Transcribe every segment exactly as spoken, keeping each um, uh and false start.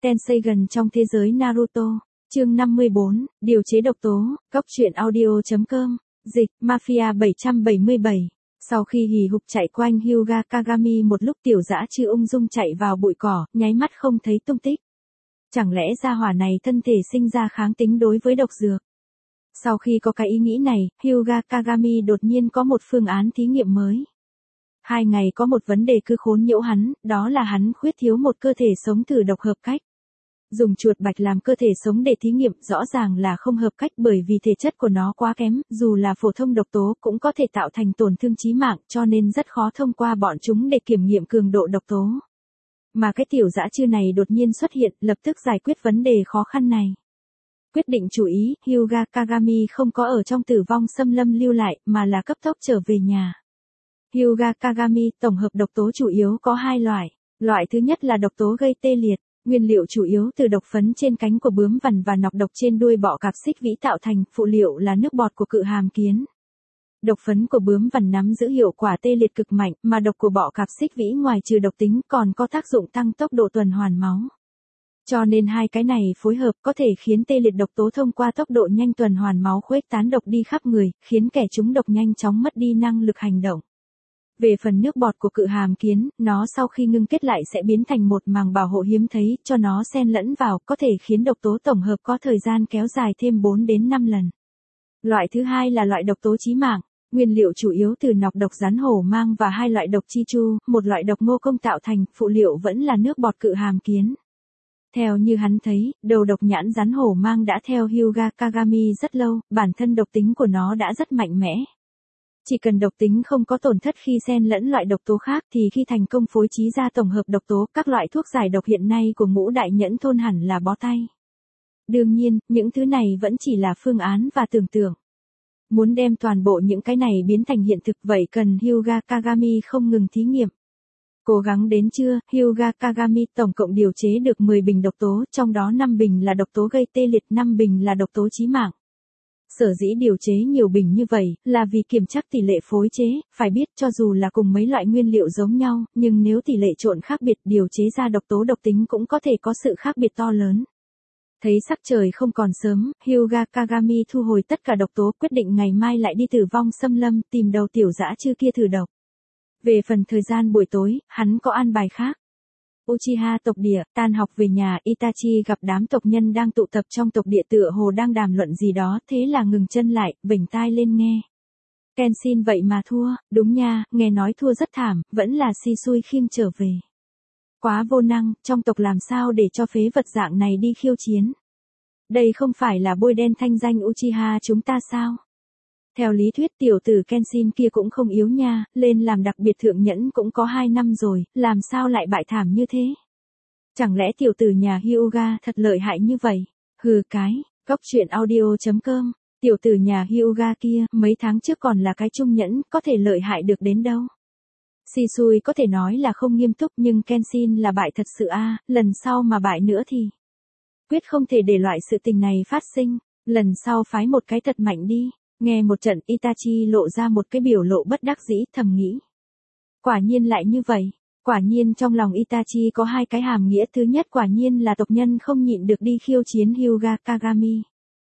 Tenseigan trong thế giới Naruto. Chương năm mươi bốn, điều chế độc tố, góc truyện audio.com, dịch, Mafia bảy trăm bảy mươi bảy. Sau khi hì hục chạy quanh Hyuga Kagami một lúc, tiểu dã chư ung dung chạy vào bụi cỏ, nháy mắt không thấy tung tích. Chẳng lẽ gia hỏa này thân thể sinh ra kháng tính đối với độc dược? Sau khi có cái ý nghĩ này, Hyuga Kagami đột nhiên có một phương án thí nghiệm mới. Hai ngày có một vấn đề cứ khốn nhiễu hắn, đó là hắn khuyết thiếu một cơ thể sống thử độc hợp cách. Dùng chuột bạch làm cơ thể sống để thí nghiệm rõ ràng là không hợp cách, bởi vì thể chất của nó quá kém, dù là phổ thông độc tố cũng có thể tạo thành tổn thương chí mạng, cho nên rất khó thông qua bọn chúng để kiểm nghiệm cường độ độc tố. Mà cái tiểu dã chư này đột nhiên xuất hiện, lập tức giải quyết vấn đề khó khăn này. Quyết định chủ ý, Hyuga Kagami không có ở trong tử vong xâm lâm lưu lại, mà là cấp tốc trở về nhà. Hyuga Kagami, tổng hợp độc tố chủ yếu có hai loại. Loại thứ nhất là độc tố gây tê liệt, nguyên liệu chủ yếu từ độc phấn trên cánh của bướm vằn và nọc độc trên đuôi bọ cạp xích vĩ tạo thành, phụ liệu là nước bọt của cự hàm kiến. Độc phấn của bướm vằn nắm giữ hiệu quả tê liệt cực mạnh, mà độc của bọ cạp xích vĩ ngoài trừ độc tính còn có tác dụng tăng tốc độ tuần hoàn máu. Cho nên hai cái này phối hợp có thể khiến tê liệt độc tố thông qua tốc độ nhanh tuần hoàn máu khuếch tán độc đi khắp người, khiến kẻ trúng độc nhanh chóng mất đi năng lực hành động. Về phần nước bọt của cự hàm kiến, nó sau khi ngưng kết lại sẽ biến thành một màng bảo hộ hiếm thấy, cho nó xen lẫn vào, có thể khiến độc tố tổng hợp có thời gian kéo dài thêm bốn đến năm lần. Loại thứ hai là loại độc tố chí mạng, nguyên liệu chủ yếu từ nọc độc rắn hổ mang và hai loại độc chi chu, một loại độc ngô công tạo thành, phụ liệu vẫn là nước bọt cự hàm kiến. Theo như hắn thấy, đầu độc nhãn rắn hổ mang đã theo Hyuga Kagami rất lâu, bản thân độc tính của nó đã rất mạnh mẽ. Chỉ cần độc tính không có tổn thất khi xen lẫn loại độc tố khác thì khi thành công phối trí ra tổng hợp độc tố, các loại thuốc giải độc hiện nay của ngũ đại nhẫn thôn hẳn là bó tay. Đương nhiên, những thứ này vẫn chỉ là phương án và tưởng tượng. Muốn đem toàn bộ những cái này biến thành hiện thực, vậy cần Hyuga Kagami không ngừng thí nghiệm. Cố gắng đến trưa, Hyuga Kagami tổng cộng điều chế được mười bình độc tố, trong đó năm bình là độc tố gây tê liệt, năm bình là độc tố chí mạng. Sở dĩ điều chế nhiều bình như vậy, là vì kiểm tra tỷ lệ phối chế, phải biết cho dù là cùng mấy loại nguyên liệu giống nhau, nhưng nếu tỷ lệ trộn khác biệt, điều chế ra độc tố độc tính cũng có thể có sự khác biệt to lớn. Thấy sắc trời không còn sớm, Hyuga Kagami thu hồi tất cả độc tố, quyết định ngày mai lại đi tử vong xâm lâm, tìm đầu tiểu dã chư kia thử độc. Về phần thời gian buổi tối, hắn có an bài khác. Uchiha tộc địa, tan học về nhà, Itachi gặp đám tộc nhân đang tụ tập trong tộc địa tựa hồ đang đàm luận gì đó, thế là ngừng chân lại, vểnh tai lên nghe. Kenshin vậy mà thua, đúng nha, nghe nói thua rất thảm, vẫn là Shisui khiêng trở về. Quá vô năng, trong tộc làm sao để cho phế vật dạng này đi khiêu chiến. Đây không phải là bôi đen thanh danh Uchiha chúng ta sao? Theo lý thuyết tiểu tử Kenshin kia cũng không yếu nha, lên làm đặc biệt thượng nhẫn cũng có hai năm rồi, làm sao lại bại thảm như thế? Chẳng lẽ tiểu tử nhà Hyuga thật lợi hại như vậy? Hừ cái, góc truyện audio.com, tiểu tử nhà Hyuga kia, mấy tháng trước còn là cái trung nhẫn, có thể lợi hại được đến đâu? Shisui có thể nói là không nghiêm túc, nhưng Kenshin là bại thật sự a, lần sau mà bại nữa thì quyết không thể để loại sự tình này phát sinh, lần sau phái một cái thật mạnh đi. Nghe một trận, Itachi lộ ra một cái biểu lộ bất đắc dĩ, thầm nghĩ. Quả nhiên lại như vậy, quả nhiên trong lòng Itachi có hai cái hàm nghĩa, thứ nhất quả nhiên là tộc nhân không nhịn được đi khiêu chiến Hyuga Kagami.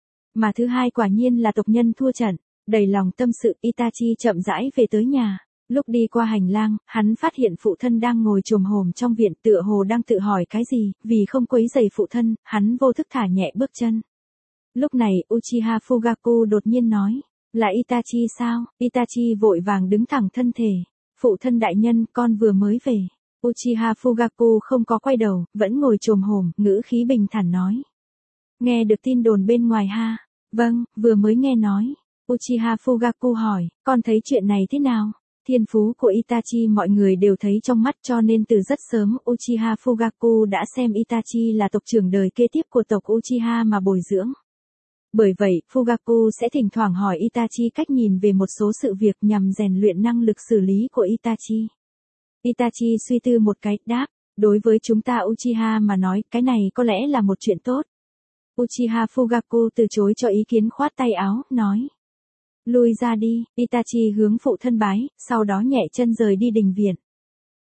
Mà thứ hai quả nhiên là tộc nhân thua trận, đầy lòng tâm sự, Itachi chậm rãi về tới nhà. Lúc đi qua hành lang, hắn phát hiện phụ thân đang ngồi chồm hổm trong viện, tựa hồ đang tự hỏi cái gì, vì không quấy rầy phụ thân, hắn vô thức thả nhẹ bước chân. Lúc này, Uchiha Fugaku đột nhiên nói, là Itachi sao? Itachi vội vàng đứng thẳng thân thể. Phụ thân đại nhân, con vừa mới về. Uchiha Fugaku không có quay đầu, vẫn ngồi chồm hổm, ngữ khí bình thản nói. Nghe được tin đồn bên ngoài ha? Vâng, vừa mới nghe nói. Uchiha Fugaku hỏi, con thấy chuyện này thế nào? Thiên phú của Itachi mọi người đều thấy trong mắt, cho nên từ rất sớm Uchiha Fugaku đã xem Itachi là tộc trưởng đời kế tiếp của tộc Uchiha mà bồi dưỡng. Bởi vậy, Fugaku sẽ thỉnh thoảng hỏi Itachi cách nhìn về một số sự việc nhằm rèn luyện năng lực xử lý của Itachi. Itachi suy tư một cái, đáp, đối với chúng ta Uchiha mà nói, cái này có lẽ là một chuyện tốt. Uchiha Fugaku từ chối cho ý kiến, khoát tay áo, nói. Lui ra đi, Itachi hướng phụ thân bái, sau đó nhẹ chân rời đi đình viện.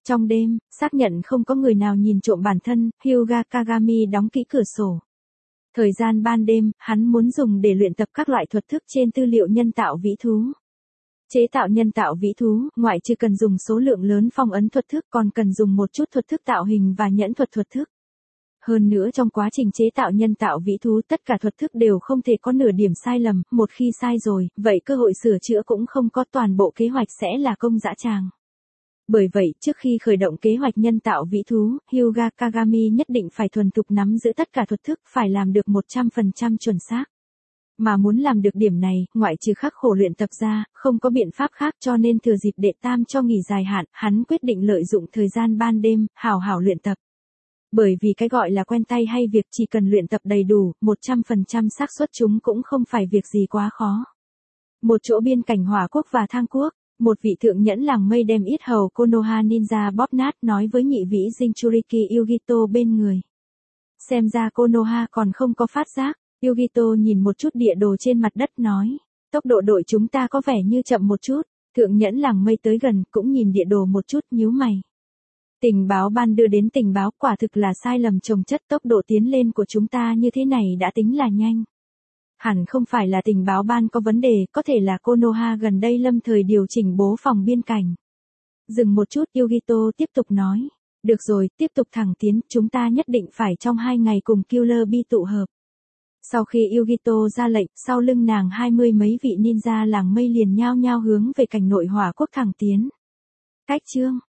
Trong đêm, xác nhận không có người nào nhìn trộm bản thân, Hyuga Kagami đóng kỹ cửa sổ. Thời gian ban đêm, hắn muốn dùng để luyện tập các loại thuật thức trên tư liệu nhân tạo vĩ thú. Chế tạo nhân tạo vĩ thú, ngoại trừ cần dùng số lượng lớn phong ấn thuật thức còn cần dùng một chút thuật thức tạo hình và nhẫn thuật thuật thức. Hơn nữa trong quá trình chế tạo nhân tạo vĩ thú tất cả thuật thức đều không thể có nửa điểm sai lầm, một khi sai rồi, vậy cơ hội sửa chữa cũng không có, toàn bộ kế hoạch sẽ là công dã tràng. Bởi vậy, trước khi khởi động kế hoạch nhân tạo vĩ thú, Hyuga Kagami nhất định phải thuần thục nắm giữ tất cả thuật thức, phải làm được một trăm phần trăm chuẩn xác. Mà muốn làm được điểm này, ngoại trừ khắc khổ luyện tập ra, không có biện pháp khác, cho nên thừa dịp đệ tam cho nghỉ dài hạn, hắn quyết định lợi dụng thời gian ban đêm, hào hào luyện tập. Bởi vì cái gọi là quen tay hay việc chỉ cần luyện tập đầy đủ, một trăm phần trăm xác suất chúng cũng không phải việc gì quá khó. Một chỗ biên cảnh Hỏa Quốc và Thang Quốc, một vị thượng nhẫn làng mây đem yết hầu Konoha Ninja bóp nát nói với nhị vĩ Jinchuriki Yugito bên người. Xem ra Konoha còn không có phát giác, Yugito nhìn một chút địa đồ trên mặt đất nói. Tốc độ đội chúng ta có vẻ như chậm một chút, thượng nhẫn làng mây tới gần cũng nhìn địa đồ một chút nhíu mày. Tình báo ban đưa đến tình báo quả thực là sai lầm chồng chất, tốc độ tiến lên của chúng ta như thế này đã tính là nhanh. Hẳn không phải là tình báo ban có vấn đề, có thể là Konoha gần đây lâm thời điều chỉnh bố phòng biên cảnh. Dừng một chút, Yugito tiếp tục nói. Được rồi, tiếp tục thẳng tiến, chúng ta nhất định phải trong hai ngày cùng Killer Bee tụ hợp. Sau khi Yugito ra lệnh, sau lưng nàng hai mươi mấy vị ninja làng mây liền nhao nhao hướng về cảnh nội Hỏa Quốc thẳng tiến. Cách chương